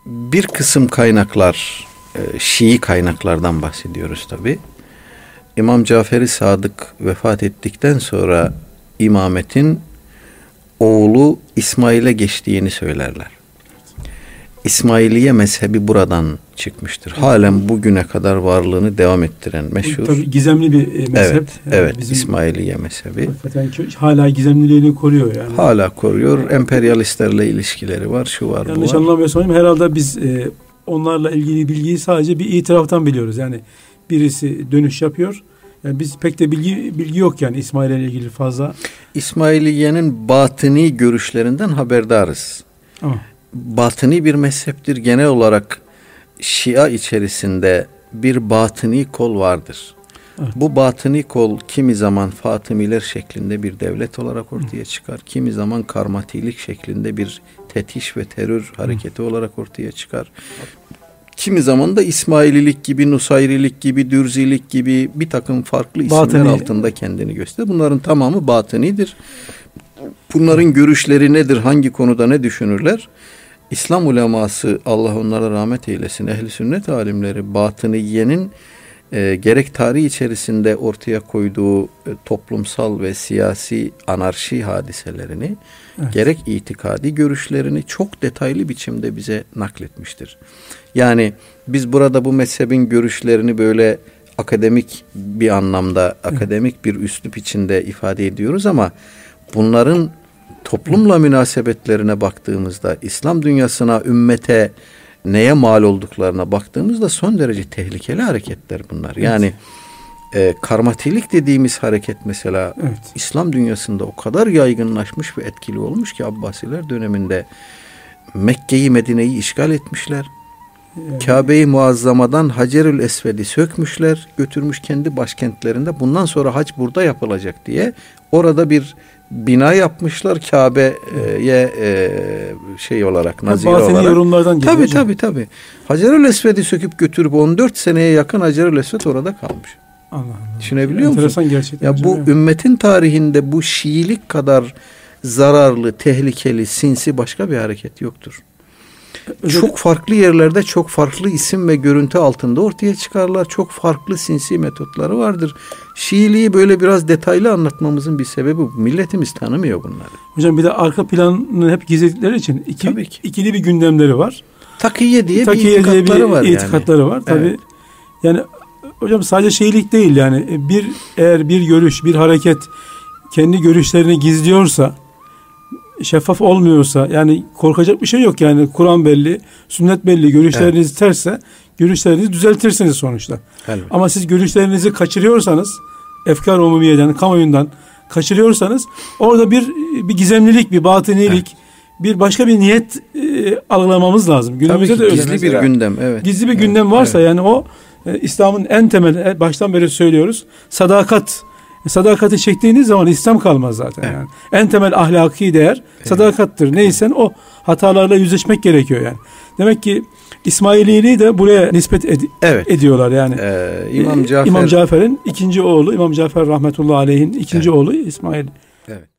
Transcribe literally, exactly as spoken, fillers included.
bir kısım kaynaklar, Şii kaynaklardan bahsediyoruz tabi. İmam Cafer-i Sadık vefat ettikten sonra imametin oğlu İsmail'e geçtiğini söylerler. İsmailiye mezhebi buradan çıkmıştır. Halen bugüne kadar varlığını devam ettiren meşhur. Tabii gizemli bir mezhep. Evet, yani evet bizim İsmailiye mezhebi. Hala gizemliliğini koruyor yani. Hala koruyor. Emperyalistlerle ilişkileri var, şu var, Yanlış bu var. anlamıyorsam herhalde biz e, onlarla ilgili bilgiyi sadece bir itiraftan biliyoruz. Yani birisi dönüş yapıyor. Yani biz pek de bilgi bilgi yok yani İsmail'e ilgili fazla. İsmailiye'nin batıni görüşlerinden haberdarız. Ama. Batıni bir mezheptir. Genel olarak Şia içerisinde bir batıni kol vardır. Evet. Bu batıni kol kimi zaman Fatımiler şeklinde bir devlet olarak ortaya çıkar. Kimi zaman Karmatilik şeklinde bir tetiş ve terör hareketi olarak ortaya çıkar. Kimi zaman da İsmaililik gibi, Nusayrilik gibi, Dürzilik gibi bir takım farklı isimler Batıni. altında kendini gösterir. Bunların tamamı batınidir. Bunların görüşleri nedir? Hangi konuda ne düşünürler? İslam uleması, Allah onlara rahmet eylesin, ehl-i sünnet alimleri batıniyenin e, gerek tarih içerisinde ortaya koyduğu e, toplumsal ve siyasi anarşi hadiselerini, evet, gerek itikadi görüşlerini çok detaylı biçimde bize nakletmiştir. Yani biz burada bu mezhebin görüşlerini böyle akademik bir anlamda, evet, akademik bir üslup içinde ifade ediyoruz ama bunların toplumla münasebetlerine baktığımızda, İslam dünyasına, ümmete neye mal olduklarına baktığımızda son derece tehlikeli hareketler bunlar. Yani e, karmatilik dediğimiz hareket mesela, evet, İslam dünyasında o kadar yaygınlaşmış ve etkili olmuş ki Abbasiler döneminde Mekke'yi, Medine'yi işgal etmişler. Evet. Kabe-i Muazzama'dan Hacerül Esved'i sökmüşler, götürmüş kendi başkentlerinde. Bundan sonra hac burada yapılacak diye orada bir bina yapmışlar Kabe'ye e, şey olarak, nazire Batıni olarak. yorumlardan geliyor. Tabii tabii tabii. Hacerül Esved'i söküp götürüp on dört seneye yakın Hacerül Esved orada kalmış. Allah Allah. Düşünebiliyor musun? Enteresan gerçekten. Ya bu evet, ümmetin tarihinde bu Şiilik kadar zararlı, tehlikeli, sinsi başka bir hareket yoktur. Özellikle çok farklı yerlerde çok farklı isim ve görüntü altında ortaya çıkarlar. Çok farklı sinsi metotları vardır. Şiiliği böyle biraz detaylı anlatmamızın bir sebebi bu. Milletimiz tanımıyor bunları. Hocam bir de arka planını hep gizledikleri için iki, ikili bir gündemleri var. Takiye diye Takiye bir itikatları diye bir var yani. itikatları var. Tabii. Evet. Yani hocam sadece Şiilik değil yani bir eğer bir görüş, bir hareket kendi görüşlerini gizliyorsa, şeffaf olmuyorsa, yani korkacak bir şey yok yani. Kur'an belli, sünnet belli, görüşleriniz evet, terse görüşlerinizi düzeltirsiniz sonuçta. Elbette. Ama siz görüşlerinizi kaçırıyorsanız, efkar umumiyeden, kamuoyundan kaçırıyorsanız orada bir bir gizemlilik, bir batınilik, evet, bir başka bir niyet e, algılamamız lazım. Günümüzde de gizli bir gündem, evet. Gizli bir evet, gündem varsa evet, yani o e, İslam'ın en temel, baştan beri söylüyoruz, sadakat. Sadakati çektiğiniz zaman İslam kalmaz zaten. Evet. Yani. En temel ahlaki değer sadakattır. Neysen o hatalarla yüzleşmek gerekiyor yani. Demek ki İsmaililiği de buraya nispet ed- evet, ediyorlar yani. Ee, İmam Cafer, İmam Cafer'in ikinci oğlu, İmam Cafer rahmetullahi aleyhin ikinci evet, oğlu İsmail. Evet.